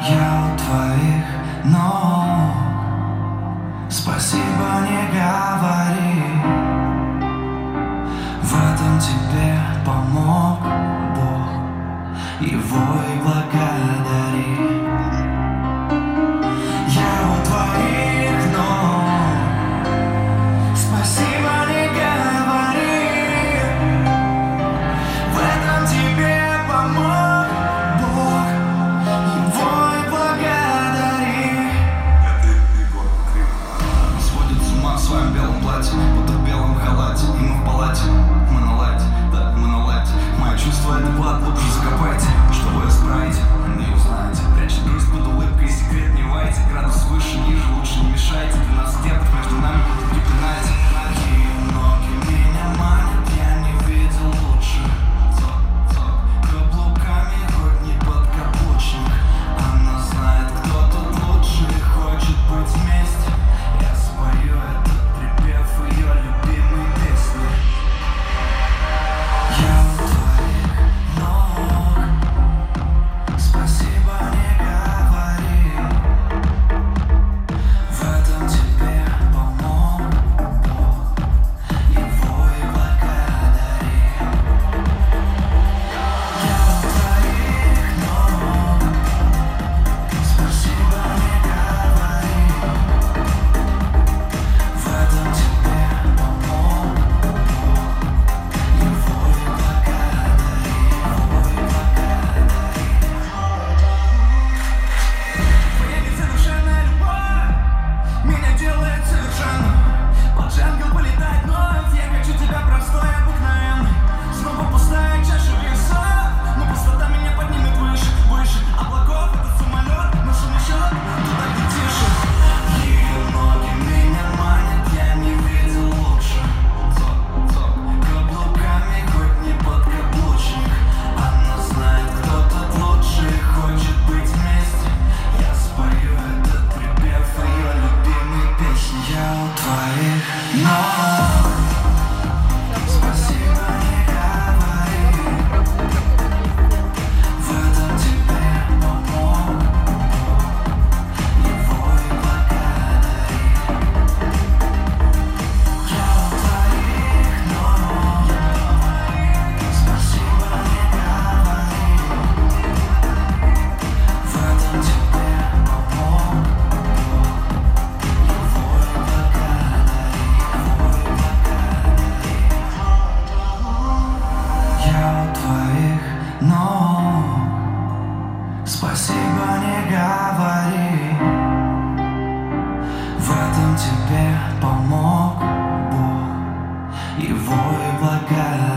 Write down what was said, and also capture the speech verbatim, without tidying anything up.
Я у твоих ног. Спасибо, не говори. В этом тебе помог Бог. Его и благодари. Я у твоих ног. Спасибо, не говори. В этом тебе помог Бог. Его и благодари. Сводит с ума в своем белом платье, будто в белом халате. И мы в палате, мы на лайте, да, мы на лайте. Мои чувства — это клад, лучше закопайте. Что вы исправите, не узнаете. Прячет грусть под улыбкой, секрет не вайте. Градус выше, ниже, лучше не мешайте. двенадцать деток между нами будут припинать. Такие ноги меня манят, я не видел лучше. Цок, цок, каблуками, хоть не подкаблучник. Она знает, кто тут лучше и хочет быть вместе. Я спою этот припев ее любимой песни. Я у твоих ног. Спасибо, не говори. В этом тебе помог Бог. Его и благодари. Я у твоих ног. Спасибо, не говори. В этом тебе помог Бог. Его и благодари. Его и благодари. Твоя несовершенная любовь меня делает совершенным. Под джангл полетает вновь. Я хочу тебя простой, обыкновенный. Снова пустая чаша весов, но пустота меня поднимет выше, выше облаков. Это самолет, но шумит туда, где тише. Ее ноги меня манят, я не видел лучше. Цок, цок, каблуками, хоть не подкаблучник. Она знает, кто тут лучше и хочет быть вместе. Я спою этот припев ее любимой песни. Я у твоих ног. Спасибо, не говори. В этом тебе помог Бог. Его и благодари. Я у твоих ног. Спасибо, не говори. В этом тебе помог Бог. Его и благодари. Его и благодари. Я у твоих ног. Спасибо, не говори. В этом тебе помог Бог. Его и благодари.